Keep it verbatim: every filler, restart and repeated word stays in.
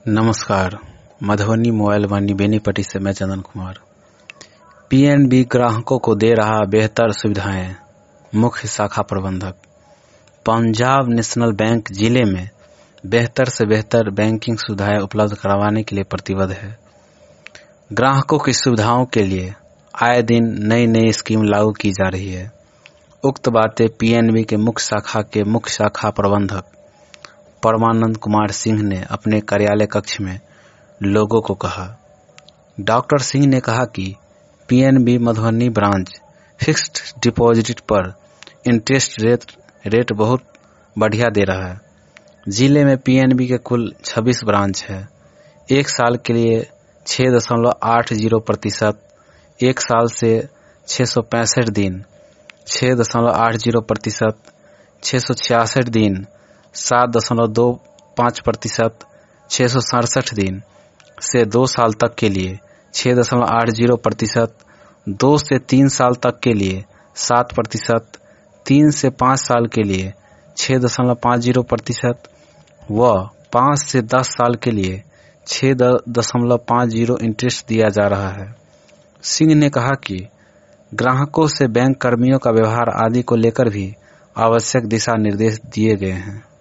नमस्कार। मधुबनी मोबाइल वाणी बेनीपट्टी से मैं चंदन कुमार। पीएनबी ग्राहकों को दे रहा बेहतर सुविधाएं। मुख्य शाखा प्रबंधक। पंजाब नेशनल बैंक जिले में बेहतर से बेहतर बैंकिंग सुविधाएं उपलब्ध करवाने के लिए प्रतिबद्ध है। ग्राहकों की सुविधाओं के लिए आए दिन नई नई स्कीम लागू की जा रही है। उक्त बातें पीएनबी के मुख्य शाखा के मुख्य शाखा प्रबंधक परमानंद कुमार सिंह ने अपने कार्यालय कक्ष में लोगों को कहा। डॉक्टर सिंह ने कहा कि PNB Madhubani branch fixed deposit पर इंटरेस्ट रेट रेट बहुत बढ़िया दे रहा है। जिले में पीएनबी के कुल छब्बीस ब्रांच है। एक साल के लिए छः दशमलव आठ जीरो प्रतिशत, एक साल से छः सौ पैंसठ दिन, छः दशमलव आठ जीरो प्रतिशत, छः सौ छियासठ दिन, सात दशमलव दो पाँच प्रतिशत, छः सौ सड़सठ दिन से दो साल तक के लिए छः दशमलव आठ जीरो प्रतिशत, दो से तीन साल तक के लिए सात प्रतिशत, तीन से पाँच साल के लिए छः दशमलव पाँच जीरो प्रतिशत व पाँच से दस साल के लिए छः दशमलव पाँच जीरो इंटरेस्ट दिया जा रहा है। सिंह ने कहा कि ग्राहकों से बैंक कर्मियों का व्यवहार आदि को लेकर भी आवश्यक दिशा निर्देश दिए गए हैं।